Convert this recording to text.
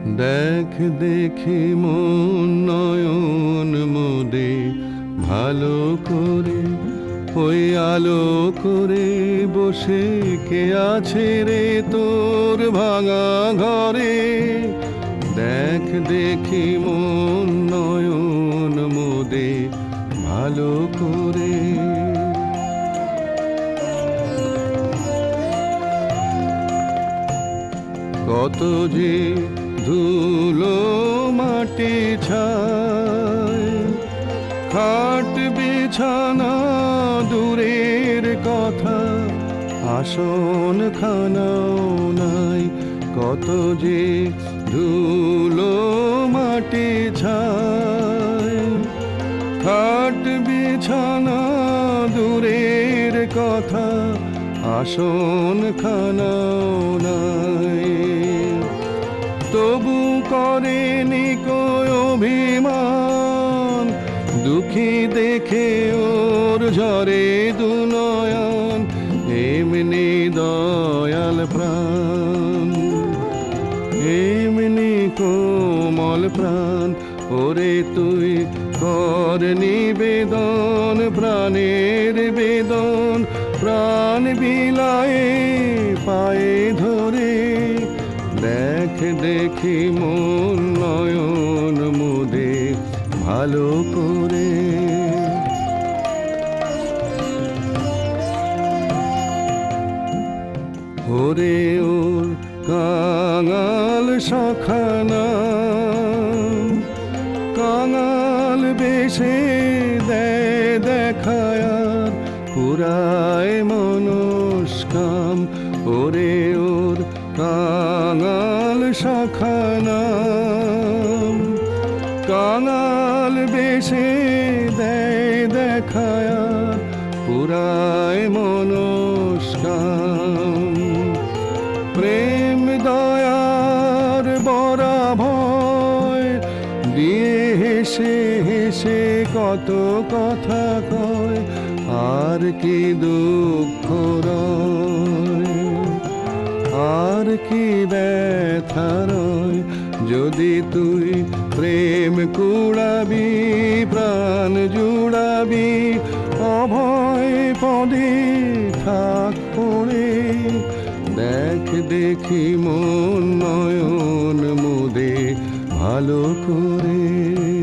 দেখ দেখি মন নয়ন মোদে ভালো করে, ওই আলো করে বসে কে আছে রে তোর ভাঙা ঘরে। দেখ দেখি মন নয়ন মোদে ভালো করে। কত যে ধুলো মাটি ছায়, খাট বিছানা দূরের কথা, আসন খানাও নাই। কত যে ধুলো মাটি ছায়, খাট বিছানা দূরের কথা, আসন খানাও নাই। তবু করেনি কই অভিমান, দুঃখী দেখে ওর ঝরে দু নয়ন। এমনি দয়াল প্রাণ, এমনি কোমল প্রাণ, ওরে তুই কর নিবেদন প্রাণের বেদন। প্রাণ বিলায়ে পায়ে ধরে, দেখ দেখি মন নয়ন মোদে ভালো করে। ওরে ওর কাঙাল সখানা, কাঙাল বেশে দেয় দেখায়ার পুরায় মনস্কাম। ওরে ওর কাঙাল সখানা, কাঙাল বেশে দেয় দেখায়ার পুরায় মনস্কাম। প্রেম দয়ার বরা ভয় দিয়ে হেসে হেসে কত কথা কয়, আর কি দুঃখ রয়, আর কি ব্যথা রয়। যদি তুই প্রেম কুড়াবি প্রাণ জুড়াবি, অভয় পদে থাক পড়ে। দেখ দেখি মন নয়ন মোদে ভালো করে।